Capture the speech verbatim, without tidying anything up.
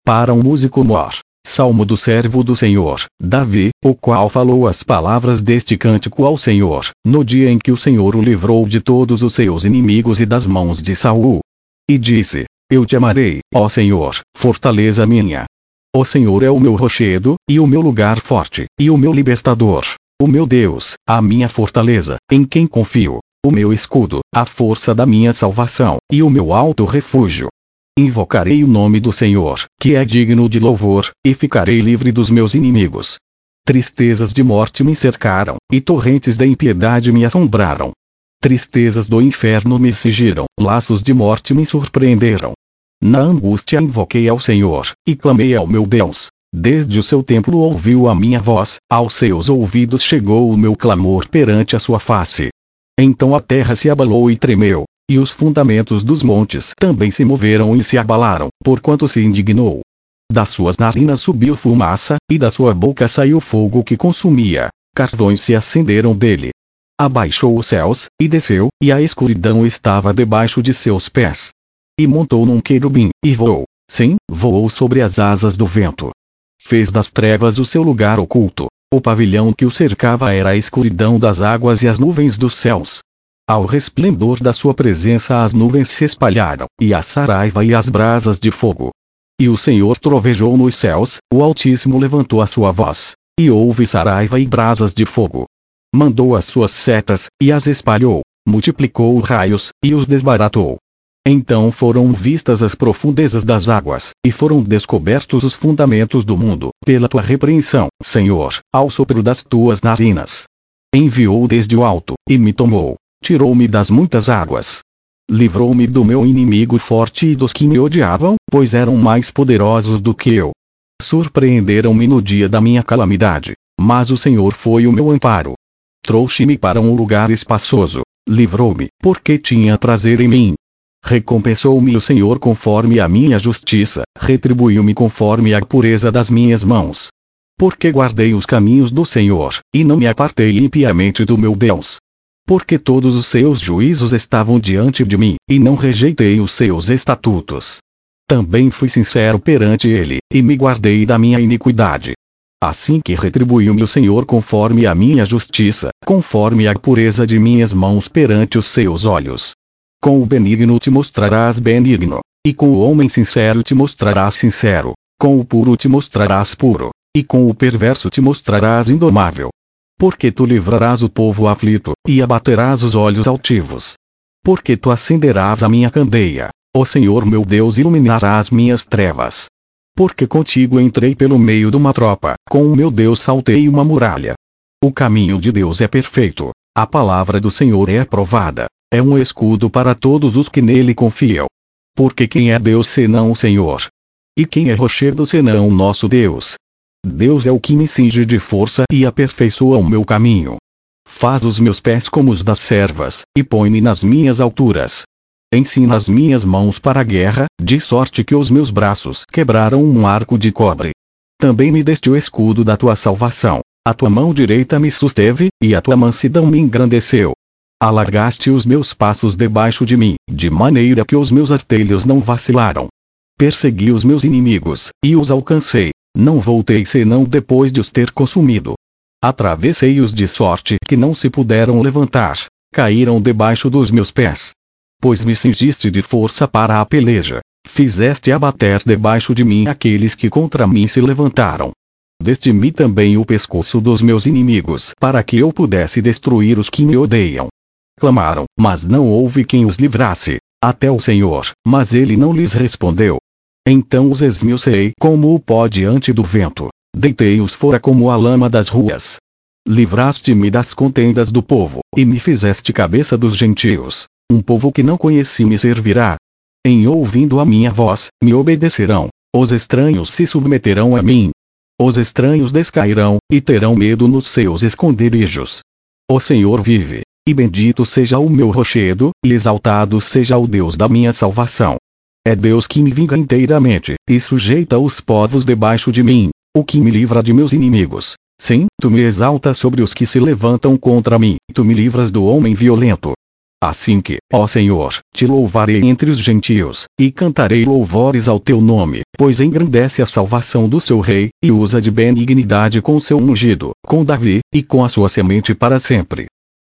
Para um músico mor. Salmo do servo do Senhor, Davi, o qual falou as palavras deste cântico ao Senhor, no dia em que o Senhor o livrou de todos os seus inimigos e das mãos de Saul. E disse: Eu te amarei, ó Senhor, fortaleza minha. O Senhor é o meu rochedo, e o meu lugar forte, e o meu libertador, o meu Deus, a minha fortaleza, em quem confio, o meu escudo, a força da minha salvação, e o meu alto refúgio. Invocarei o nome do Senhor, que é digno de louvor, e ficarei livre dos meus inimigos. Tristezas de morte me cercaram, e torrentes da impiedade me assombraram. Tristezas do inferno me cingiram, laços de morte me surpreenderam. Na angústia invoquei ao Senhor, e clamei ao meu Deus. Desde o seu templo ouviu a minha voz, aos seus ouvidos chegou o meu clamor perante a sua face. Então a terra se abalou e tremeu. E os fundamentos dos montes também se moveram e se abalaram, porquanto se indignou. Das suas narinas subiu fumaça, e da sua boca saiu fogo que consumia. Carvões se acenderam dele. Abaixou os céus, e desceu, e a escuridão estava debaixo de seus pés. E montou num querubim, e voou, sim, voou sobre as asas do vento. Fez das trevas o seu lugar oculto. O pavilhão que o cercava era a escuridão das águas e as nuvens dos céus. Ao resplendor da sua presença as nuvens se espalharam, e a saraiva e as brasas de fogo. E o Senhor trovejou nos céus, o Altíssimo levantou a sua voz, e houve saraiva e brasas de fogo. Mandou as suas setas, e as espalhou, multiplicou raios, e os desbaratou. Então foram vistas as profundezas das águas, e foram descobertos os fundamentos do mundo, pela tua repreensão, Senhor, ao sopro das tuas narinas. Enviou desde o alto, e me tomou. Tirou-me das muitas águas. Livrou-me do meu inimigo forte e dos que me odiavam, pois eram mais poderosos do que eu. Surpreenderam-me no dia da minha calamidade, mas o Senhor foi o meu amparo. Trouxe-me para um lugar espaçoso, livrou-me, porque tinha prazer em mim. Recompensou-me o Senhor conforme a minha justiça, retribuiu-me conforme a pureza das minhas mãos. Porque guardei os caminhos do Senhor, e não me apartei impiamente do meu Deus. Porque todos os seus juízos estavam diante de mim, e não rejeitei os seus estatutos. Também fui sincero perante ele, e me guardei da minha iniquidade. Assim que retribuiu-me o Senhor conforme a minha justiça, conforme a pureza de minhas mãos perante os seus olhos. Com o benigno te mostrarás benigno, e com o homem sincero te mostrarás sincero, com o puro te mostrarás puro, e com o perverso te mostrarás indomável. Porque tu livrarás o povo aflito, e abaterás os olhos altivos. Porque tu acenderás a minha candeia, ó Senhor meu Deus, iluminará as minhas trevas. Porque contigo entrei pelo meio de uma tropa, com o meu Deus saltei uma muralha. O caminho de Deus é perfeito, a palavra do Senhor é aprovada, é um escudo para todos os que nele confiam. Porque quem é Deus senão o Senhor? E quem é rochedo senão o nosso Deus? Deus é o que me cinge de força e aperfeiçoa o meu caminho. Faz os meus pés como os das servas, e põe-me nas minhas alturas. Ensina as minhas mãos para a guerra, de sorte que os meus braços quebraram um arco de cobre. Também me deste o escudo da tua salvação, a tua mão direita me susteve, e a tua mansidão me engrandeceu. Alargaste os meus passos debaixo de mim, de maneira que os meus artelhos não vacilaram. Persegui os meus inimigos, e os alcancei. Não voltei senão depois de os ter consumido. Atravessei-os de sorte que não se puderam levantar, caíram debaixo dos meus pés. Pois me cingiste de força para a peleja, fizeste abater debaixo de mim aqueles que contra mim se levantaram. Deste-me também o pescoço dos meus inimigos para que eu pudesse destruir os que me odeiam. Clamaram, mas não houve quem os livrasse, até o Senhor, mas ele não lhes respondeu. Então os esmiucei como o pó diante do vento, deitei-os fora como a lama das ruas. Livraste-me das contendas do povo, e me fizeste cabeça dos gentios. Um povo que não conheci me servirá. Em ouvindo a minha voz, me obedecerão. Os estranhos se submeterão a mim. Os estranhos descairão, e terão medo nos seus esconderijos. O Senhor vive, e bendito seja o meu rochedo, e exaltado seja o Deus da minha salvação. É Deus que me vinga inteiramente, e sujeita os povos debaixo de mim, o que me livra de meus inimigos. Sim, tu me exaltas sobre os que se levantam contra mim, tu me livras do homem violento. Assim que, ó Senhor, te louvarei entre os gentios, e cantarei louvores ao teu nome, pois engrandece a salvação do seu rei, e usa de benignidade com seu ungido, com Davi, e com a sua semente para sempre.